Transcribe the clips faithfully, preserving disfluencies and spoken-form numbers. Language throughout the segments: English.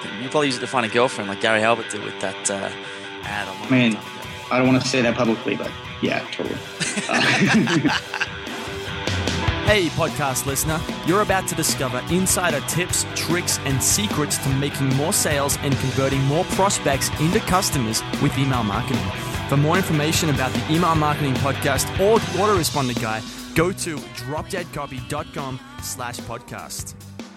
You probably use it to find a girlfriend like Gary Halbert did with that uh, ad. I mean, I don't want to say that publicly, but yeah, totally. Uh, Hey, podcast listener, you're about to discover insider tips, tricks, and secrets to making more sales and converting more prospects into customers with email marketing. For more information about the Email Marketing Podcast or the Autoresponder Guide, go to dropdeadcopy.com slash podcast.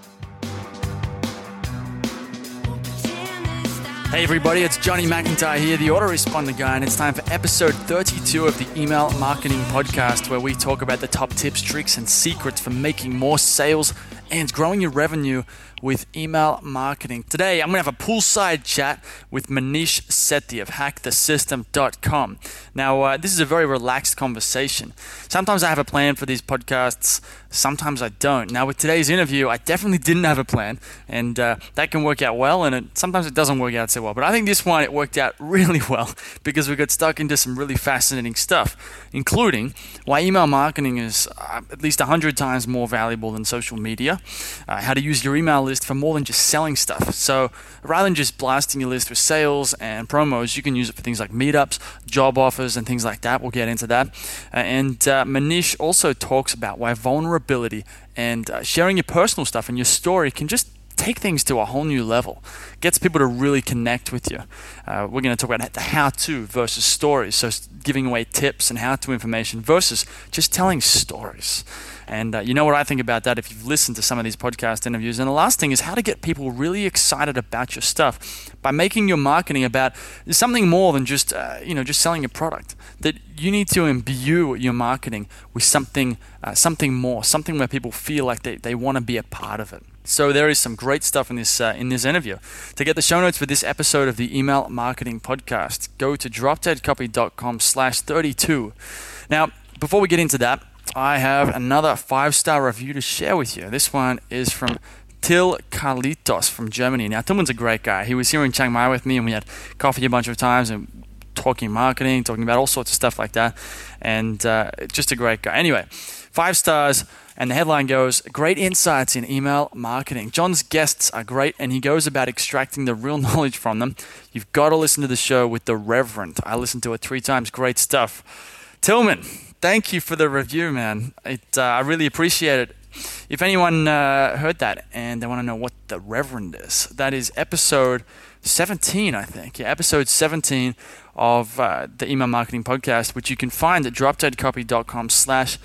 Hey everybody, it's Johnny McIntyre here, the Autoresponder Guy, and it's time for episode thirty-two of the Email Marketing Podcast, where we talk about the top tips, tricks, and secrets for making more sales and growing your revenue with email marketing. Today, I'm going to have a poolside chat with Manish Sethi of hack the system dot com. Now, uh, this is a very relaxed conversation. Sometimes I have a plan for these podcasts, sometimes I don't. Now, with today's interview, I definitely didn't have a plan, and uh, that can work out well, and it, sometimes it doesn't work out so well. But I think this one, it worked out really well because we got stuck into some really fascinating stuff, including why email marketing is uh, at least one hundred times more valuable than social media, uh, how to use your email list for more than just selling stuff. So rather than just blasting your list with sales and promos, you can use it for things like meetups, job offers, and things like that. We'll get into that. Uh, and uh, Manish also talks about why vulnerability and uh, sharing your personal stuff and your story can just take things to a whole new level. Gets people to really connect with you. Uh, we're going to talk about the how-to versus stories. So giving away tips and how-to information versus just telling stories. And uh, you know what I think about that if you've listened to some of these podcast interviews. And the last thing is how to get people really excited about your stuff by making your marketing about something more than just uh, you know just selling a product. That you need to imbue your marketing with something uh, something more, something where people feel like they, they want to be a part of it. So there is some great stuff in this uh, in this interview. To get the show notes for this episode of the Email Marketing Podcast, go to dropdeadcopy.com slash 32. Now, before we get into that, I have another five-star review to share with you. This one is from Till Carlitos from Germany. Now, Tillman's a great guy. He was here in Chiang Mai with me, and we had coffee a bunch of times and talking marketing, talking about all sorts of stuff like that. And uh, just a great guy. Anyway, five stars, and the headline goes, great insights in email marketing. John's guests are great, and he goes about extracting the real knowledge from them. You've got to listen to the show with the Reverend. I listened to it three times. Great stuff. Tillman, thank you for the review, man. It, uh, I really appreciate it. If anyone uh, heard that and they want to know what the Reverend is, that is episode seventeen, I think. Yeah, episode seventeen of uh, the Email Marketing Podcast, which you can find at dropdeadcopy.com slash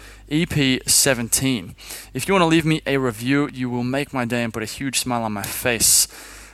EP17. If you want to leave me a review, you will make my day and put a huge smile on my face.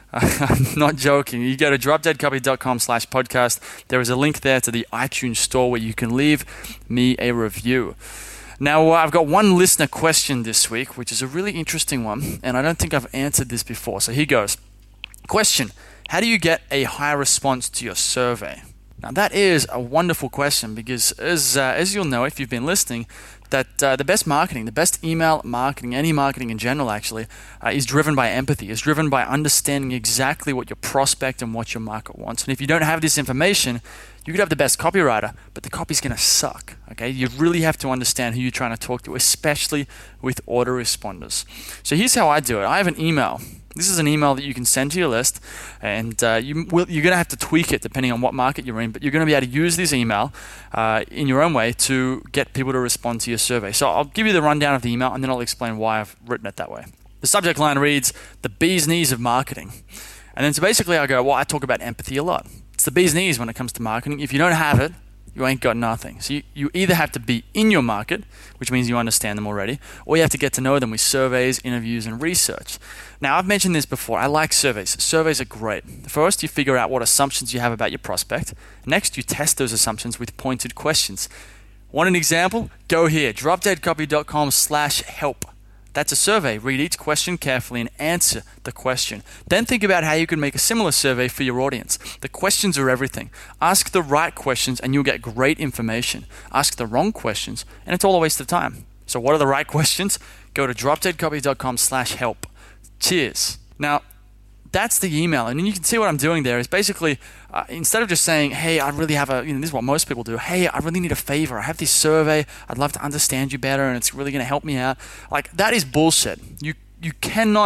I'm not joking. You go to dropdeadcopy.com slash podcast. There is a link there to the iTunes store where you can leave me a review. Now, uh, I've got one listener question this week, which is a really interesting one, and I don't think I've answered this before. So here goes. Question: how do you get a high response to your survey? Now, that is a wonderful question because, as uh, as you'll know if you've been listening, that uh, the best marketing, the best email marketing, any marketing in general actually, uh, is driven by empathy, is driven by understanding exactly what your prospect and what your market wants. And if you don't have this information, you could have the best copywriter, but the copy's going to suck, okay? You really have to understand who you're trying to talk to, especially with autoresponders. So here's how I do it. I have an email. This is an email that you can send to your list, and uh, you will, you're going to have to tweak it depending on what market you're in, but you're going to be able to use this email uh, in your own way to get people to respond to your survey. So I'll give you the rundown of the email, and then I'll explain why I've written it that way. The subject line reads, the bee's knees of marketing. And then so basically I go, well, I talk about empathy a lot. It's the bee's knees when it comes to marketing. If you don't have it, you ain't got nothing. So you, you either have to be in your market, which means you understand them already, or you have to get to know them with surveys, interviews, and research. Now, I've mentioned this before. I like surveys. Surveys are great. First, you figure out what assumptions you have about your prospect. Next, you test those assumptions with pointed questions. Want an example? Go here, dropdeadcopy.com slash help. That's a survey. Read each question carefully and answer the question. Then think about how you can make a similar survey for your audience. The questions are everything. Ask the right questions and you'll get great information. Ask the wrong questions and it's all a waste of time. So what are the right questions? Go to dropdeadcopy.com slash help. Cheers. Now, that's the email. And you can see what I'm doing there is basically, uh, instead of just saying, hey, I really have a, you know, this is what most people do. Hey, I really need a favor. I have this survey. I'd love to understand you better and it's really going to help me out. Like, that is bullshit. You you cannot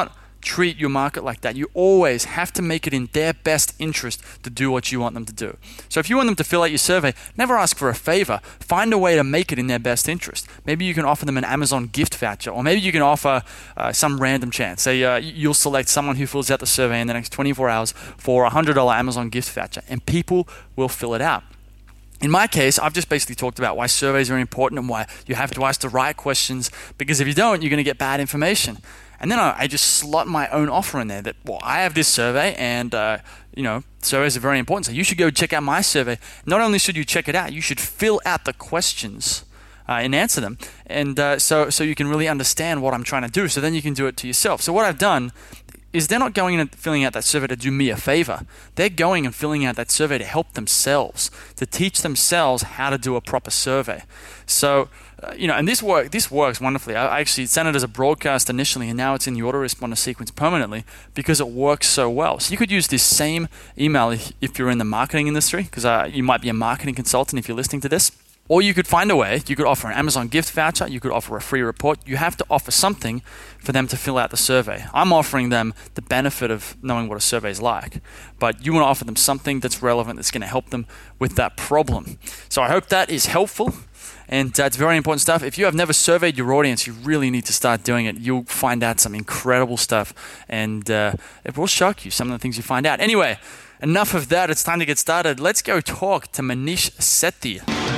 treat your market like that. You always have to make it in their best interest to do what you want them to do. So if you want them to fill out your survey, never ask for a favor. Find a way to make it in their best interest. Maybe you can offer them an Amazon gift voucher, or maybe you can offer uh, some random chance. Say uh, you'll select someone who fills out the survey in the next twenty-four hours for a one hundred dollars Amazon gift voucher, and people will fill it out. In my case, I've just basically talked about why surveys are important and why you have to ask the right questions, because if you don't, you're going to get bad information. And then I, I just slot my own offer in there that, well, I have this survey and, uh, you know, surveys are very important. So you should go check out my survey. Not only should you check it out, you should fill out the questions uh, and answer them. And uh, so, so you can really understand what I'm trying to do. So then you can do it to yourself. So what I've done is they're not going and filling out that survey to do me a favor. They're going and filling out that survey to help themselves, to teach themselves how to do a proper survey. So, uh, you know, and this work this works wonderfully. I actually sent it as a broadcast initially, and now it's in the autoresponder sequence permanently because it works so well. So you could use this same email if, if you're in the marketing industry, because uh, you might be a marketing consultant if you're listening to this. Or you could find a way. You could offer an Amazon gift voucher. You could offer a free report. You have to offer something for them to fill out the survey. I'm offering them the benefit of knowing what a survey is like. But you want to offer them something that's relevant, that's going to help them with that problem. So I hope that is helpful. And uh, it's very important stuff. If you have never surveyed your audience, you really need to start doing it. You'll find out some incredible stuff. And uh, it will shock you, some of the things you find out. Anyway, enough of that. It's time to get started. Let's go talk to Manish Sethi.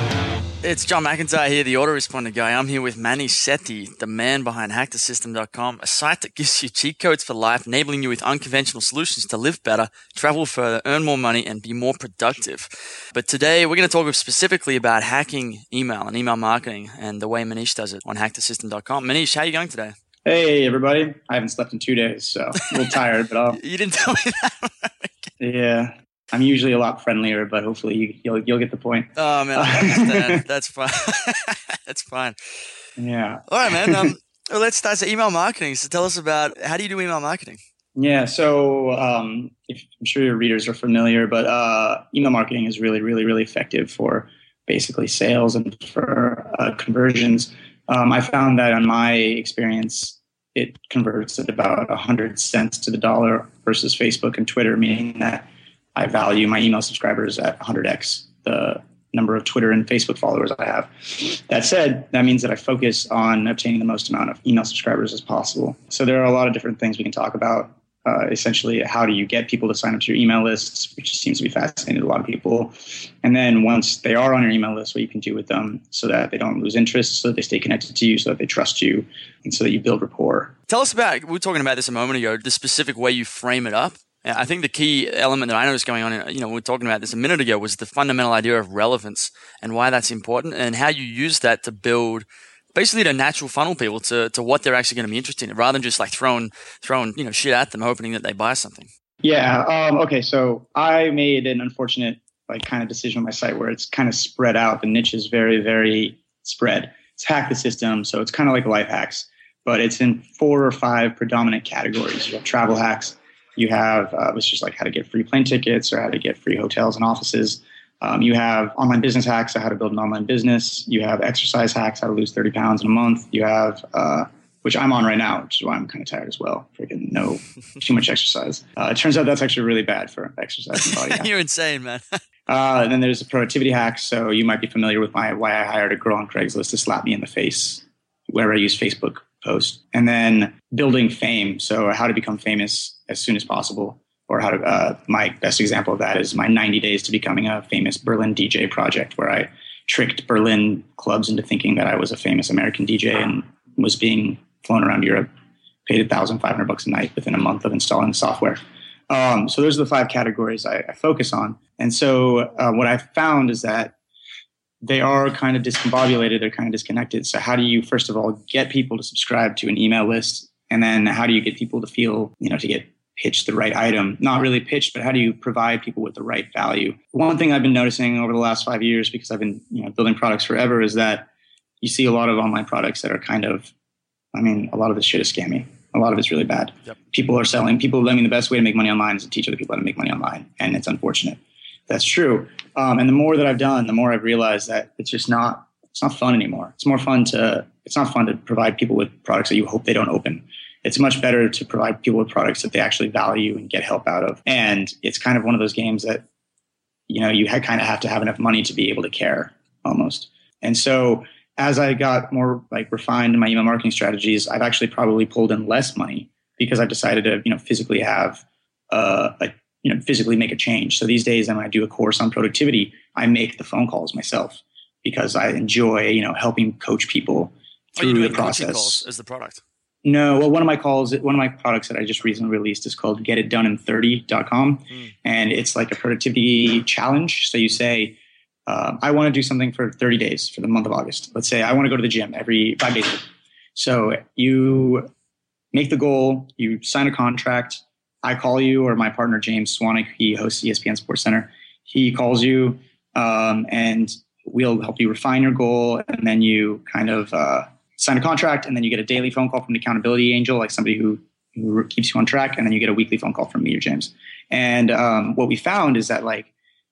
It's John McIntyre here, the autoresponder guy. I'm here with Manish Sethi, the man behind hack the system dot com, a site that gives you cheat codes for life, enabling you with unconventional solutions to live better, travel further, earn more money, and be more productive. But today, we're going to talk specifically about hacking email and email marketing and the way Manish does it on hack the system dot com. Manish, how are you going today? Hey, everybody. I haven't slept in two days, so a little tired, but I'll... You didn't tell me that. Yeah. I'm usually a lot friendlier, but hopefully you, you'll you'll get the point. Oh man, I understand. That's fine. That's fine. Yeah. All right, man. Um, well, let's start. So, email marketing. So, tell us about how do you do email marketing? Yeah. So, um, if, I'm sure your readers are familiar, but uh, email marketing is really, really, really effective for basically sales and for uh, conversions. Um, I found that on my experience, it converts at about one hundred cents to the dollar versus Facebook and Twitter, meaning that I value my email subscribers at one hundred x the number of Twitter and Facebook followers I have. That said, that means that I focus on obtaining the most amount of email subscribers as possible. So there are a lot of different things we can talk about. Uh, essentially, how do you get people to sign up to your email lists, which seems to be fascinating to a lot of people. And then once they are on your email list, what you can do with them so that they don't lose interest, so that they stay connected to you, so that they trust you, and so that you build rapport. Tell us about, we were talking about this a moment ago, the specific way you frame it up. I think the key element that I noticed going on, you know, we were talking about this a minute ago, was the fundamental idea of relevance and why that's important and how you use that to build basically to natural funnel people to, to what they're actually going to be interested in, rather than just like throwing, throwing, you know, shit at them, hoping that they buy something. Yeah. Um, okay. So I made an unfortunate like kind of decision on my site where it's kind of spread out. The niche is very, very spread. It's hack the system. So it's kind of like life hacks, but it's in four or five predominant categories. You have travel hacks. You have, uh, it's just like how to get free plane tickets or how to get free hotels and offices. Um, you have online business hacks, so how to build an online business. You have exercise hacks, how to lose thirty pounds in a month. You have, uh, which I'm on right now, which is why I'm kind of tired as well. Freaking no, too much exercise. Uh, it turns out that's actually really bad for exercise and body hacks. You're insane, man. uh, and then there's the productivity hacks. So you might be familiar with my why I hired a girl on Craigslist to slap me in the face whenever I use Facebook post. And then building fame. So how to become famous as soon as possible, or how to, uh, my best example of that is my ninety days to becoming a famous Berlin D J project, where I tricked Berlin clubs into thinking that I was a famous American D J and was being flown around Europe, paid one thousand five hundred bucks a night within a month of installing the software. Um, so those are the five categories I, I focus on. And so uh, what I found is that they are kind of discombobulated, they're kind of disconnected. So how do you, first of all, get people to subscribe to an email list? And then how do you get people to feel, you know, to get pitched the right item? Not really pitched, but how do you provide people with the right value? One thing I've been noticing over the last five years, because I've been, you know, building products forever, is that you see a lot of online products that are kind of, I mean, a lot of this shit is scammy. A lot of it's really bad. Yep. People are selling, people, I mean, the best way to make money online is to teach other people how to make money online. And it's unfortunate. That's true. Um, and the more that I've done, the more I've realized that it's just not, it's not fun anymore. It's more fun to, it's not fun to provide people with products that you hope they don't open. It's much better to provide people with products that they actually value and get help out of. And it's kind of one of those games that, you know, you kind of have to have enough money to be able to care almost. And so as I got more like refined in my email marketing strategies, I've actually probably pulled in less money because I've decided to, you know, physically have uh, a, you know, physically make a change. So these days when I do a course on productivity, I make the phone calls myself because I enjoy, you know, helping coach people through oh, the process. Calls as the product? No, well, one of my calls, one of my products that I just recently released is called get it done in thirty dot com. Mm. And it's like a productivity challenge. So you say, uh, I want to do something for thirty days for the month of August. Let's say I want to go to the gym every five days a week. So you make the goal, you sign a contract. I call you, or my partner, James Swanwick, he hosts E S P N Sports Center. He calls you um, and we'll help you refine your goal. And then you kind of, uh, sign a contract, and then you get a daily phone call from an accountability angel, like somebody who, who keeps you on track. And then you get a weekly phone call from me or James. And um, what we found is that like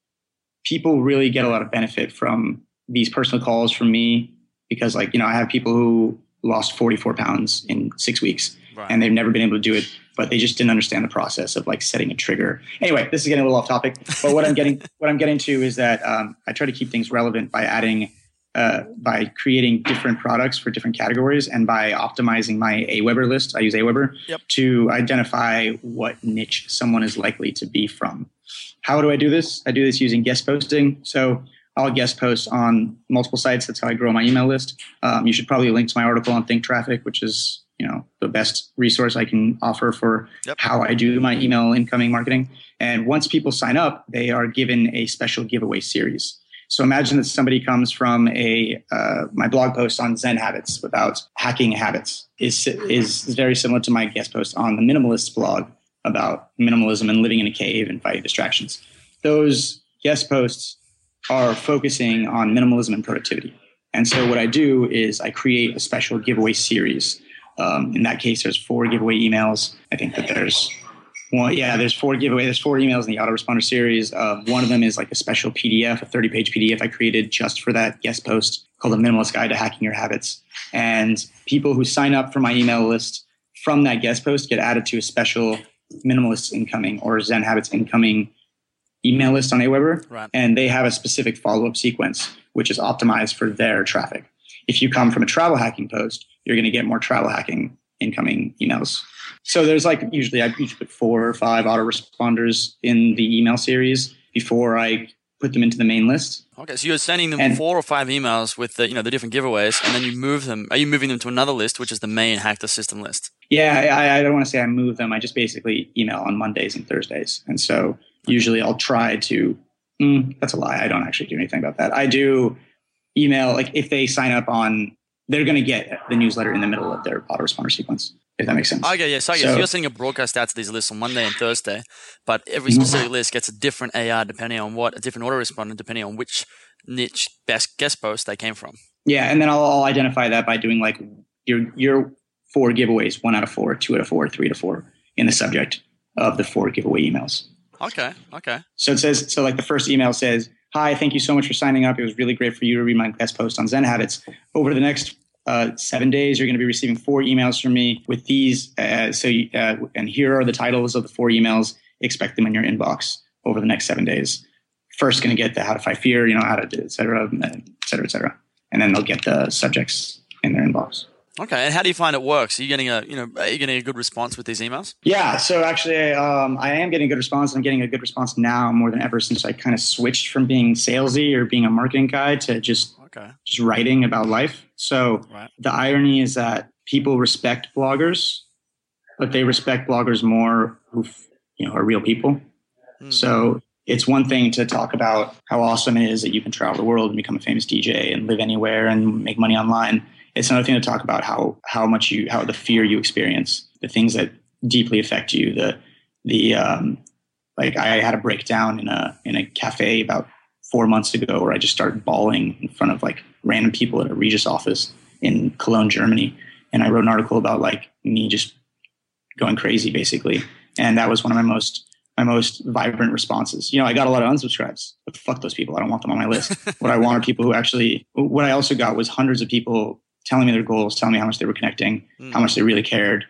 people really get a lot of benefit from these personal calls from me because like, you know, I have people who lost forty-four pounds in six weeks right. and they've never been able to do it, but they just didn't understand the process of like setting a trigger. Anyway, this is getting a little off topic, but what I'm getting, what I'm getting to is that um, I try to keep things relevant by adding Uh, by creating different products for different categories and by optimizing my Aweber list. I use Aweber yep. to identify what niche someone is likely to be from. How do I do this? I do this using guest posting. So I'll guest post on multiple sites. That's how I grow my email list. Um, you should probably link to my article on Think Traffic, which is, you know, the best resource I can offer for yep. how I do my email incoming marketing. And once people sign up, they are given a special giveaway series. So imagine that somebody comes from a uh, my blog post on Zen habits about hacking habits is is very similar to my guest post on the Minimalist blog about minimalism and living in a cave and fighting distractions. Those guest posts are focusing on minimalism and productivity. And so what I do is I create a special giveaway series. Um, in that case, there's four giveaway emails. I think that there's Well, yeah, there's four giveaway. There's four emails in the autoresponder series. Uh, one of them is like a special P D F, a thirty page P D F I created just for that guest post called The Minimalist Guide to Hacking Your Habits. And people who sign up for my email list from that guest post get added to a special Minimalist incoming or Zen Habits incoming email list on Aweber. Right. And they have a specific follow-up sequence, which is optimized for their traffic. If you come from a travel hacking post, you're going to get more travel hacking incoming emails. So there's like usually I usually put four or five autoresponders in the email series before I put them into the main list. Okay, so you're sending them and, four or five emails with the you know the different giveaways, and then you move them. Are you moving them to another list, which is the main Hack the System list? Yeah, I, I don't want to say I move them. I just basically email on Mondays and Thursdays, and so usually I'll try to. Mm, that's a lie. I don't actually do anything about that. I do email like if they sign up on, they're going to get the newsletter in the middle of their autoresponder sequence. If that makes sense. Okay, yeah. So, I guess so you're sending a broadcast out to these lists on Monday and Thursday, but every specific mm-hmm. list gets a different A R depending on what, a different autoresponder depending on which niche best guest post they came from. Yeah, and then I'll, I'll identify that by doing like your your four giveaways, one out of four, two out of four, three out of four in the subject of the four giveaway emails. Okay, okay. So it says, so like the first email says, "Hi, thank you so much for signing up. It was really great for you to read my guest post on Zen Habits. Over the next Uh, seven days, you're going to be receiving four emails from me with these. Uh, so, you, uh, and here are the titles of the four emails. Expect them in your inbox over the next seven days. First, going to get the how to fight fear, you know, how to do, et cetera, et cetera, et cetera. And then they'll get the subjects in their inbox. Okay. And how do you find it works? Are you getting a, you know, are you getting a good response with these emails? Yeah. So actually, um, I am getting a good response. I'm getting a good response now more than ever since I kind of switched from being salesy or being a marketing guy to just Okay. just writing about life. So right. the irony is that people respect bloggers, but they respect bloggers more who, you know, are real people. Mm. So it's one thing to talk about how awesome it is that you can travel the world and become a famous D J and live anywhere and make money online. It's another thing to talk about how how much you how the fear you experience, the things that deeply affect you. The the um, like I had a breakdown in a in a cafe about four months ago where I just started bawling in front of like random people at a Regis office in Cologne, Germany. And I wrote an article about like me just going crazy basically. And that was one of my most, my most vibrant responses. You know, I got a lot of unsubscribes, but fuck those people. I don't want them on my list. What I want are people who actually, what I also got was hundreds of people telling me their goals, telling me how much they were connecting, mm. how much they really cared.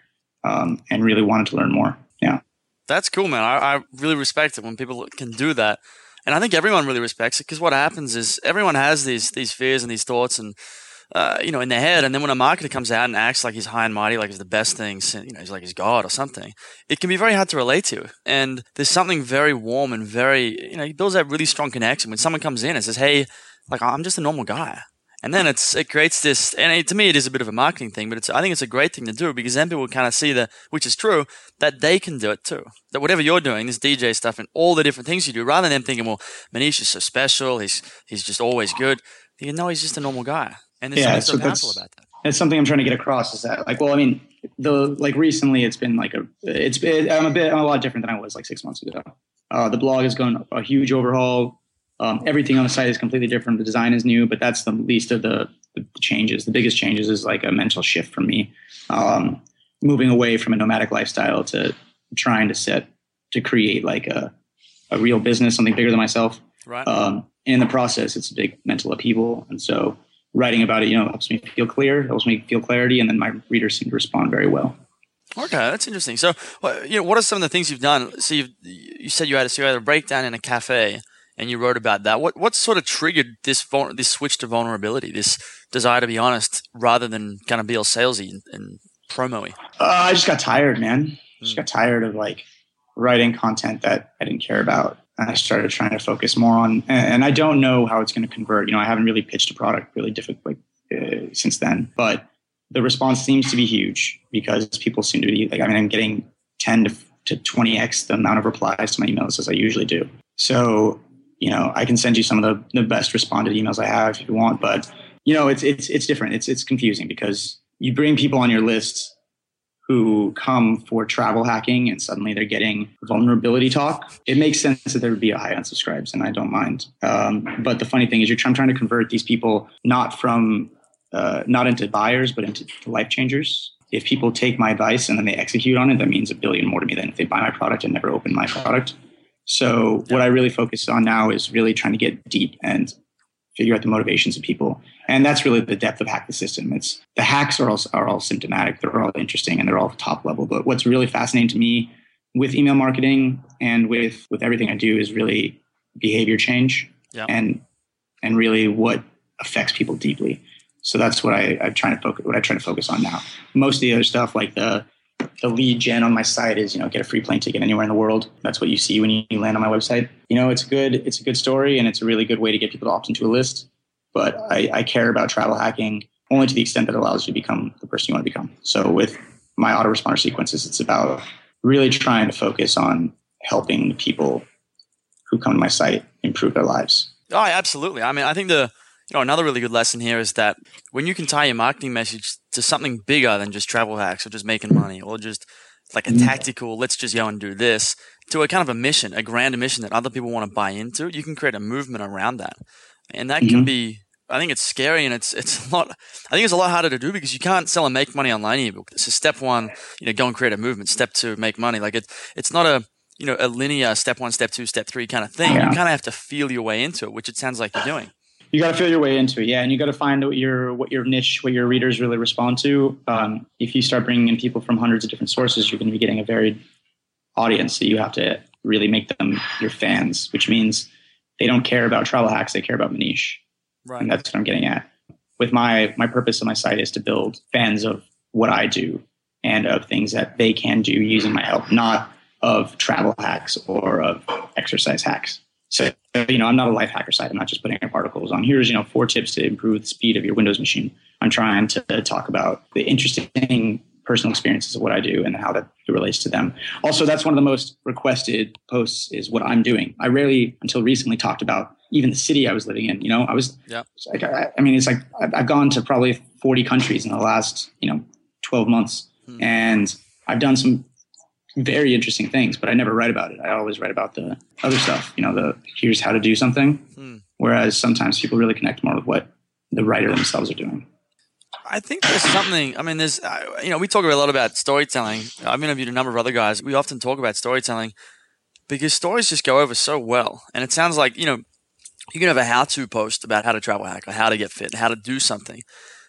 um, and really wanted to learn more. Yeah. That's cool, man. I, I really respect it when people can do that. And I think everyone really respects it because what happens is everyone has these these fears and these thoughts and, uh, you know, in their head. And then when a marketer comes out and acts like he's high and mighty, like he's the best thing, you know, he's like he's God or something, it can be very hard to relate to. And there's something very warm and very, you know, he builds that really strong connection when someone comes in and says, hey, like, I'm just a normal guy. And then it's it creates this, and it, to me, it is a bit of a marketing thing, but it's I think it's a great thing to do because then people kind of see that, which is true, that they can do it too. That whatever you're doing, this D J stuff and all the different things you do, rather than them thinking, well, Manish is so special, he's he's just always good. You know, he's just a normal guy, and there's yeah, something so so powerful about that. That's something I'm trying to get across. Is that like, well, I mean, the like recently, it's been like a, it's been, I'm a bit, I'm a lot different than I was like six months ago. Uh, the blog has gone a huge overhaul. Um, everything on the site is completely different. The design is new, but that's the least of the, the changes. The biggest changes is like a mental shift for me, um, moving away from a nomadic lifestyle to trying to set to create like a a real business, something bigger than myself. Right. Um, in the process, it's a big mental upheaval, and so writing about it, you know, helps me feel clear, helps me feel clarity, and then my readers seem to respond very well. Okay, that's interesting. So, you know, what are some of the things you've done? So, you've, you said you had, a, so you had a breakdown in a cafe. And you wrote about that. What what sort of triggered this this switch to vulnerability, this desire to be honest rather than kind of be all salesy and, and promo-y? Uh, I just got tired, man. Mm. Just got tired of like writing content that I didn't care about. And I started trying to focus more on, and, and I don't know how it's going to convert. You know, I haven't really pitched a product really difficult uh, since then, but the response seems to be huge because people seem to be like, I mean, I'm getting ten to twenty x the amount of replies to my emails as I usually do. So, you know, I can send you some of the, the best responded emails I have if you want, but you know, it's it's it's different. It's it's confusing because you bring people on your list who come for travel hacking and suddenly they're getting vulnerability talk. It makes sense that there would be a high unsubscribes, and I don't mind. Um, but the funny thing is, you're I'm trying to convert these people not from uh, not into buyers, but into life changers. If people take my advice and then they execute on it, that means a billion more to me than if they buy my product and never open my product. So what I really focus on now is really trying to get deep and figure out the motivations of people. And that's really the depth of Hack the System. It's the hacks are all, are all symptomatic. They're all interesting and they're all top level. But what's really fascinating to me with email marketing and with, with everything I do is really behavior change yeah. and, and really what affects people deeply. So that's what I, I'm trying to focus, what I try to focus on now. Most of the other stuff like the, The lead gen on my site is, you know, get a free plane ticket anywhere in the world. That's what you see when you land on my website. You know, it's good. It's a good story, and it's a really good way to get people to opt into a list. But I, I care about travel hacking only to the extent that it allows you to become the person you want to become. So with my autoresponder sequences, it's about really trying to focus on helping the people who come to my site improve their lives. Oh, absolutely. I mean, I think the You know, another really good lesson here is that when you can tie your marketing message to something bigger than just travel hacks or just making money or just like a tactical, let's just go and do this, to a kind of a mission, a grand mission that other people want to buy into, you can create a movement around that. And that mm-hmm. can be, I think it's scary and it's it's a lot, I think it's a lot harder to do because you can't sell a make money online ebook. So step one, you know, go and create a movement. Step two, make money. Like it, it's not a, you know, a linear step one, step two, step three kind of thing. Yeah. You kind of have to feel your way into it, which it sounds like you're doing. You got to feel your way into it, yeah, and you got to find what your what your niche, what your readers really respond to. Um, if you start bringing in people from hundreds of different sources, you're going to be getting a varied audience. So you have to really make them your fans, which means they don't care about travel hacks; they care about Manish, right. And that's what I'm getting at. With my my purpose of my site is to build fans of what I do and of things that they can do using my help, not of travel hacks or of exercise hacks. So, you know, I'm not a life hacker site. I'm not just putting up articles on here's, you know, four tips to improve the speed of your Windows machine. I'm trying to talk about the interesting personal experiences of what I do and how that relates to them. Also, that's one of the most requested posts is what I'm doing. I rarely, until recently, talked about even the city I was living in. You know, I was, yeah. like, I, I mean, it's like I've gone to probably forty countries in the last, you know, twelve months. Hmm. And I've done some very interesting things, but I never write about it. I always write about the other stuff, you know, the here's how to do something. Hmm. Whereas sometimes people really connect more with what the writer themselves are doing. I think there's something, I mean, there's, you know, we talk a lot about storytelling. I've interviewed a number of other guys. We often talk about storytelling because stories just go over so well. And it sounds like, you know, you can have a how-to post about how to travel hack or how to get fit, how to do something.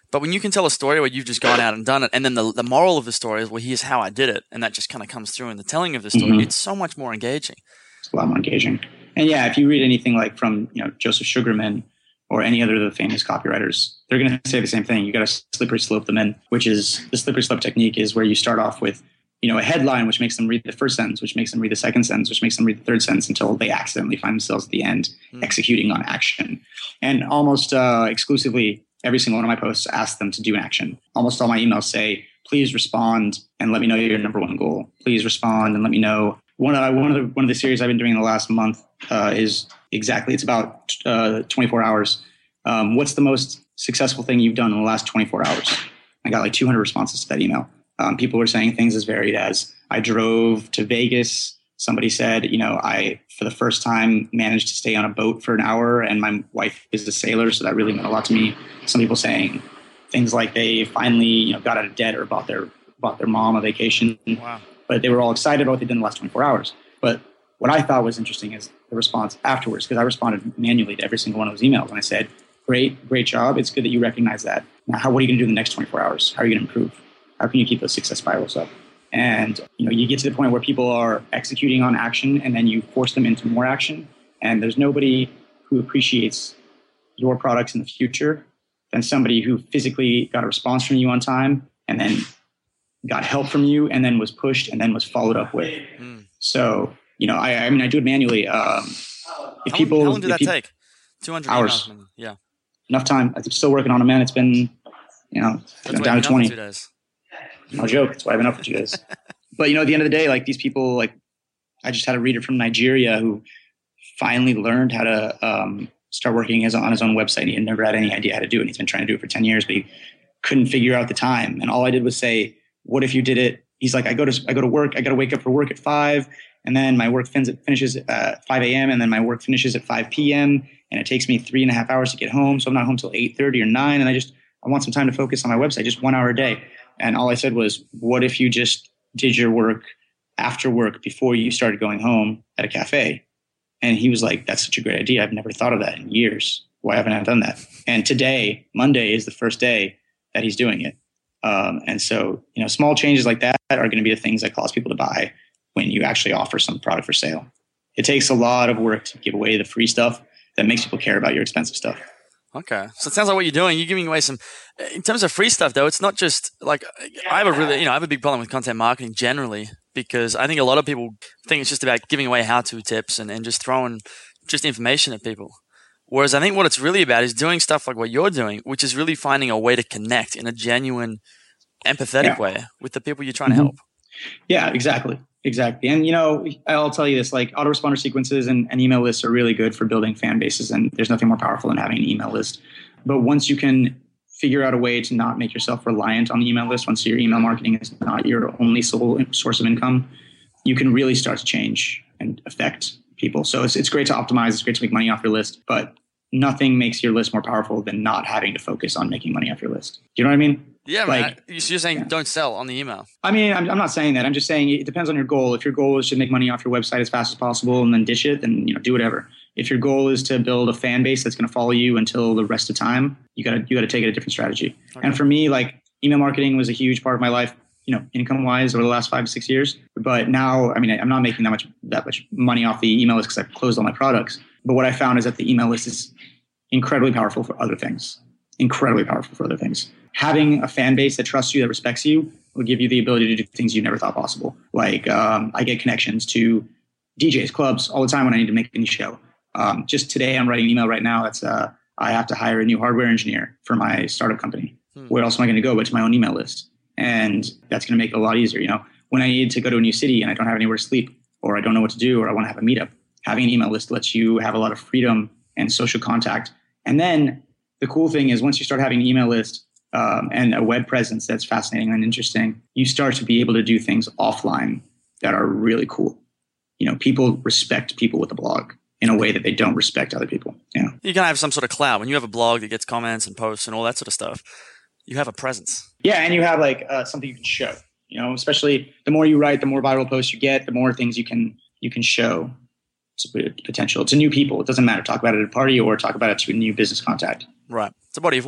But when you can tell a story where you've just gone out and done it, and then the, the moral of the story is, well, here's how I did it, and that just kind of comes through in the telling of the story, mm-hmm. it's so much more engaging. It's a lot more engaging. And yeah, if you read anything like from, you know, Joseph Sugarman or any other of the famous copywriters, they're going to say the same thing. You got to slippery slope them in, which is the slippery slope technique is where you start off with, you know, a headline, which makes them read the first sentence, which makes them read the second sentence, which makes them read the third sentence until they accidentally find themselves at the end mm. executing on action. And almost uh, exclusively, every single one of my posts asks them to do an action. Almost all my emails say, please respond and let me know your number one goal. Please respond and let me know. One of, one of the one of the series I've been doing in the last month uh, is exactly, it's about uh, twenty-four hours. Um, what's the most successful thing you've done in the last twenty-four hours? I got like two hundred responses to that email. Um, people were saying things as varied as, I drove to Vegas. Somebody said, you know, I, for the first time, managed to stay on a boat for an hour and my wife is a sailor, so that really meant a lot to me. Some people saying things like they finally, you know, got out of debt or bought their, bought their mom a vacation. Wow. But they were all excited about what they did in the last twenty-four hours. But what I thought was interesting is the response afterwards, because I responded manually to every single one of those emails. And I said, great, great job. It's good that you recognize that. Now, how, what are you going to do in the next twenty-four hours? How are you going to improve? How can you keep those success spirals up? And, you know, you get to the point where people are executing on action and then you force them into more action. And there's nobody who appreciates your products in the future than somebody who physically got a response from you on time and then got help from you and then was pushed and then was followed up with. Mm. So, you know, I, I mean, I do it manually. Um, if how, people, how long did that people, take? two hundred hours. Emails, yeah. Enough time. I'm still working on it, man. It's been, you know, That's down to twenty. Two days. No joke. That's why I've been up for two days. But, you know, at the end of the day, like these people, like I just had a reader from Nigeria who finally learned how to um, start working as, on his own website. He had never had any idea how to do it. And he's been trying to do it for ten years, but he couldn't figure out the time. And all I did was say, what if you did it? He's like, I go to, I go to work. I got to wake up for work at five. And then my work fin- finishes at five a.m. And then my work finishes at five p.m. And it takes me three and a half hours to get home. So I'm not home till eight thirty or nine. And I just, I want some time to focus on my website, just one hour a day. And all I said was, what if you just did your work after work before you started going home at a cafe? And he was like, that's such a great idea. I've never thought of that in years. Why haven't I done that? And today, Monday, is the first day that he's doing it. Um, and so, you know, small changes like that are going to be the things that cause people to buy when you actually offer some product for sale. It takes a lot of work to give away the free stuff that makes people care about your expensive stuff. Okay. So it sounds like what you're doing, you're giving away some, in terms of free stuff though, it's not just like, I have a really, you know, I have a big problem with content marketing generally, because I think a lot of people think it's just about giving away how-to tips and, and just throwing just information at people. Whereas I think what it's really about is doing stuff like what you're doing, which is really finding a way to connect in a genuine, empathetic yeah. way with the people you're trying mm-hmm. to help. Yeah, exactly. Exactly. And, you know, I'll tell you this, like autoresponder sequences and, and email lists are really good for building fan bases. And there's nothing more powerful than having an email list. But once you can figure out a way to not make yourself reliant on the email list, once your email marketing is not your only sole source of income, you can really start to change and affect people. So it's it's great to optimize. It's great to make money off your list. But nothing makes your list more powerful than not having to focus on making money off your list. Do you know what I mean? Yeah, like, man. You're saying yeah. don't sell on the email. I mean, I'm, I'm not saying that. I'm just saying it depends on your goal. If your goal is to make money off your website as fast as possible and then dish it, then, you know, do whatever. If your goal is to build a fan base that's going to follow you until the rest of time, you got to you got to take it a different strategy. Okay. And for me, like email marketing was a huge part of my life, you know, income wise over the last five to six years. But now, I mean, I'm not making that much that much money off the email list because I've closed all my products. But what I found is that the email list is incredibly powerful for other things. Incredibly powerful for other things. Having a fan base that trusts you, that respects you, will give you the ability to do things you never thought possible. Like um, I get connections to D Js, clubs all the time when I need to make a new show. Um, just today, I'm writing an email right now. That's uh, I have to hire a new hardware engineer for my startup company. Hmm. Where else am I going to go but to my own email list? And that's going to make it a lot easier. You know, when I need to go to a new city and I don't have anywhere to sleep, or I don't know what to do, or I want to have a meetup, having an email list lets you have a lot of freedom and social contact. And then the cool thing is once you start having an email list um, and a web presence that's fascinating and interesting, you start to be able to do things offline that are really cool. You know, people respect people with a blog in a way that they don't respect other people. Yeah. You can have some sort of clout. When you have a blog that gets comments and posts and all that sort of stuff, you have a presence. Yeah, and you have like uh, something you can show. You know, especially the more you write, the more viral posts you get, the more things you can you can show. It's a potential. To new people. It doesn't matter. Talk about it at a party or talk about it to a new business contact. Right. It's a body of work.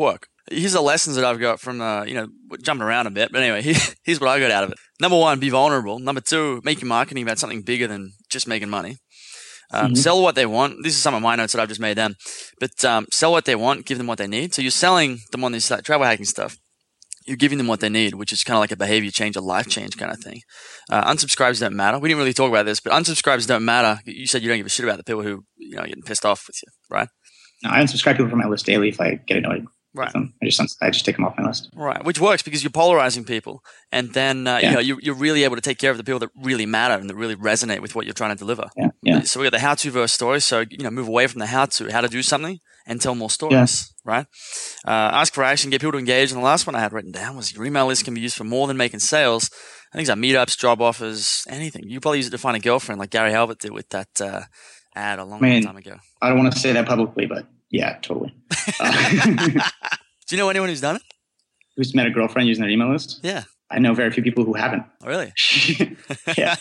here's the lessons that I've got from, uh, you know, jumping around a bit. But anyway, here's what I got out of it. Number one, be vulnerable. Number two, make your marketing about something bigger than just making money. Um, mm-hmm. Sell what they want. This is some of my notes that I've just made them. But um, sell what they want, give them what they need. So you're selling them on this like, travel hacking stuff. You're giving them what they need, which is kind of like a behavior change, a life change kind of thing. Uh, unsubscribes don't matter. We didn't really talk about this, but unsubscribes don't matter. You said you don't give a shit about the people who, you know, getting pissed off with you, right? No, I unsubscribe people from my list daily if I get annoyed. Right. Them. I just I just take them off my list. Right, which works because you're polarizing people, and then uh, yeah. you know you're, you're really able to take care of the people that really matter and that really resonate with what you're trying to deliver. Yeah, yeah. So we got the how-to verse story. So you know, move away from the how-to, how to do something, and tell more stories. Yeah. Right. Uh, ask for action, get people to engage. And the last one I had written down was your email list can be used for more than making sales. I think it's like meetups, job offers, anything. You probably use it to find a girlfriend, like Gary Halbert did with that uh, ad a long, I mean, long time ago. I don't want to say that publicly, but yeah, totally. Uh, Do you know anyone who's done it? Who's met a girlfriend using their email list? Yeah. I know very few people who haven't. Oh, really? Yeah.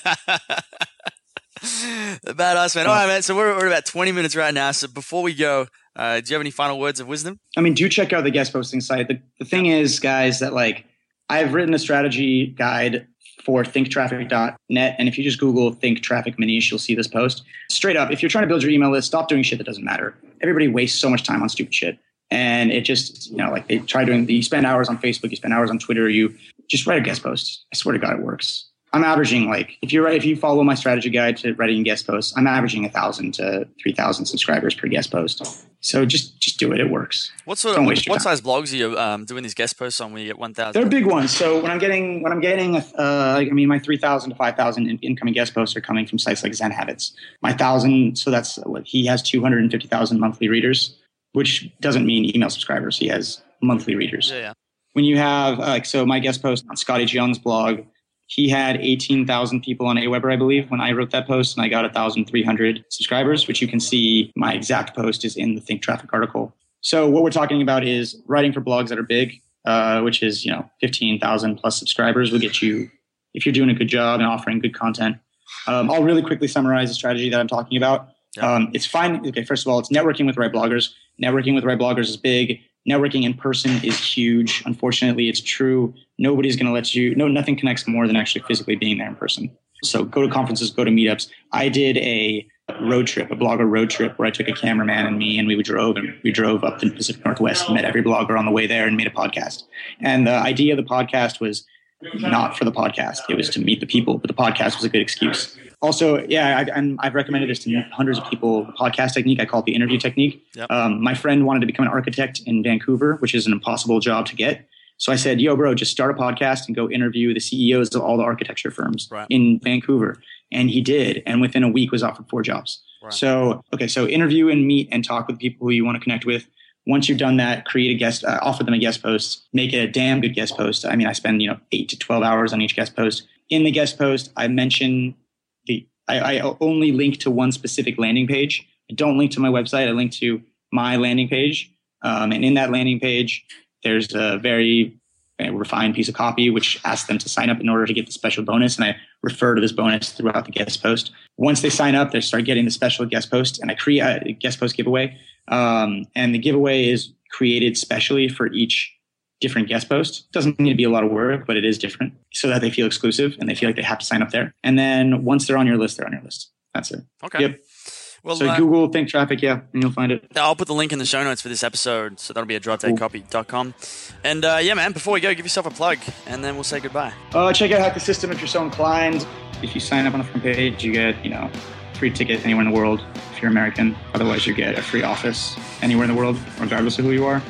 Badass, man. All right, man. So we're, we're about twenty minutes right now. So before we go, uh, do you have any final words of wisdom? I mean, do check out the guest posting site. The, the thing is, guys, that like I've written a strategy guide for think traffic dot net. And if you just Google Think Traffic Manish, you'll see this post. Straight up, if you're trying to build your email list, stop doing shit that doesn't matter. Everybody wastes so much time on stupid shit. And it just, you know, like they try doing, you spend hours on Facebook, you spend hours on Twitter, you just write a guest post. I swear to God, it works. I'm averaging like, if you're right, if you follow my strategy guide to writing guest posts, I'm averaging a thousand to three thousand subscribers per guest post. So just, just do it. It works. What sort Don't of, waste your what time. size blogs are you um, doing these guest posts on when you get one thousand? They're big ones. So when I'm getting, when I'm getting, uh, I mean, my three thousand to five thousand in, incoming guest posts are coming from sites like Zen Habits. My thousand, so that's what he has two hundred fifty thousand monthly readers, which doesn't mean email subscribers. He has monthly readers. Yeah, yeah. When you have, uh, like, so my guest post on Scotty Young's blog, he had eighteen thousand people on Aweber, I believe, when I wrote that post, and I got one thousand three hundred subscribers, which you can see my exact post is in the Think Traffic article. So what we're talking about is writing for blogs that are big, uh, which is, you know, fifteen thousand plus subscribers will get you, if you're doing a good job and offering good content. Um, I'll really quickly summarize the strategy that I'm talking about. Yeah. Um, it's fine. Okay, first of all, it's networking with the right bloggers. Networking with the right bloggers is big. Networking in person is huge. Unfortunately, it's true. Nobody's going to let you, no, nothing connects more than actually physically being there in person. So go to conferences, go to meetups. I did a road trip, a blogger road trip where I took a cameraman and me and we drove and we drove up the Pacific Northwest and met every blogger on the way there and made a podcast. And the idea of the podcast was not for the podcast. It was to meet the people, but the podcast was a good excuse. Also, yeah, I, and I've recommended this to hundreds of people. The podcast technique, I call it the interview technique. Yep. Um, my friend wanted to become an architect in Vancouver, which is an impossible job to get. So I said, yo, bro, just start a podcast and go interview the C E Os of all the architecture firms right. in Vancouver. And he did. And within a week was offered four jobs. Right. So, okay, so interview and meet and talk with people who you want to connect with. Once you've done that, create a guest, uh, offer them a guest post, make it a damn good guest post. I mean, I spend, you know, eight to twelve hours on each guest post. In the guest post, I mention the, I, I only link to one specific landing page. I don't link to my website. I link to my landing page. Um, and in that landing page, there's a very uh, refined piece of copy, which asks them to sign up in order to get the special bonus. And I refer to this bonus throughout the guest post. Once they sign up, they start getting the special guest post, and I create a guest post giveaway. Um, and the giveaway is created specially for each different guest post. Doesn't need to be a lot of work, but it is different so that they feel exclusive and they feel like they have to sign up there. And then once they're on your list, they're on your list. That's it. Okay. Yep. Well, so uh, Google Think Traffic, yeah, and you'll find it. I'll put the link in the show notes for this episode. So that'll be at drop dead copy dot com. And uh, yeah, man, before we go, give yourself a plug and then we'll say goodbye. Uh, check out Hack the System if you're so inclined. If you sign up on the front page, you get, you know, free ticket anywhere in the world if you're American. Otherwise, you get a free office anywhere in the world, regardless of who you are.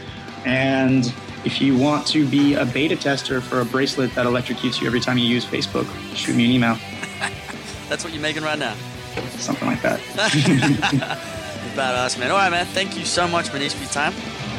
And if you want to be a beta tester for a bracelet that electrocutes you every time you use Facebook, shoot me an email. That's what you're making right now. Something like that. Badass, man. All right, man. Thank you so much, Manish, for your time.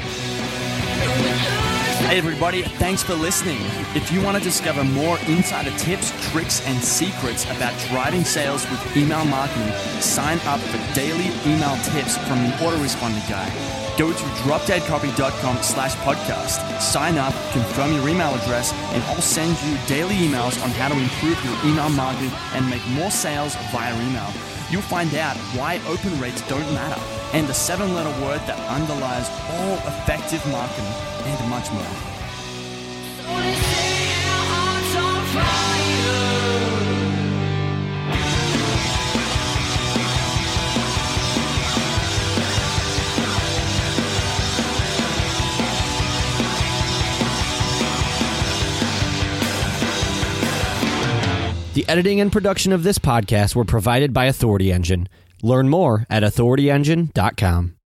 Hey, everybody. Thanks for listening. If you want to discover more insider tips, tricks, and secrets about driving sales with email marketing, sign up for daily email tips from the Autoresponder Guy. Go to drop dead copy dot com slash podcast. Sign up, confirm your email address, and I'll send you daily emails on how to improve your email marketing and make more sales via email. You'll find out why open rates don't matter and the seven-letter word that underlies all effective marketing and much more. The editing and production of this podcast were provided by Authority Engine. Learn more at authority engine dot com.